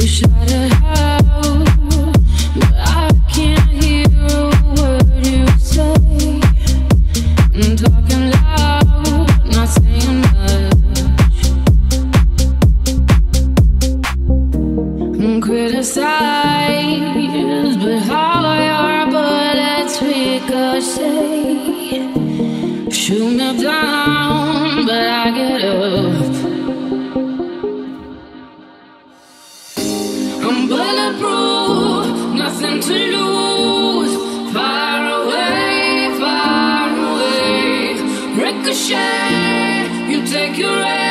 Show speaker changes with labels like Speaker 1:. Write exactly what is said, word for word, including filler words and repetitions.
Speaker 1: shout it out, but I can't hear a word you say. I'm talking loud, not saying much. I'm criticized, but how your bullets ricochet. Shoot me down, but I get up. I'm bulletproof, nothing to lose. Far away, far away. Ricochet, you take your aim.